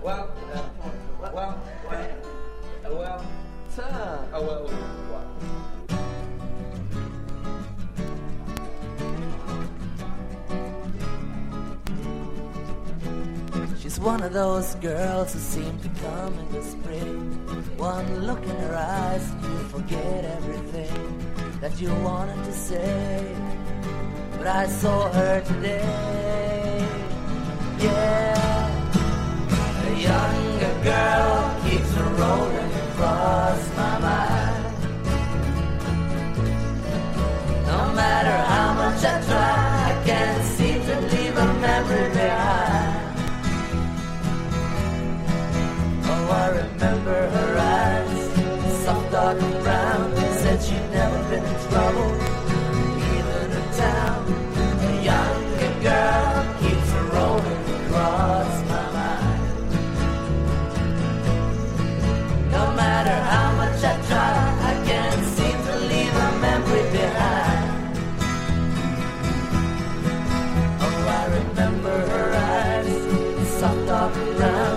She's one of those girls who seem to come in the spring. One look in her eyes and you forget everything that you wanted to say. But I saw her today. Yeah, a younger girl keeps rolling across my mind. No matter how much I try, I can't seem to leave a memory behind. Oh, I remember her eyes, soft dark and brown. Said she'd never been in trouble, even in town. A younger girl keeps rolling across my mind. No matter how much I try, I can't seem to leave a memory behind. Oh, I remember her eyes, soft dark and brown.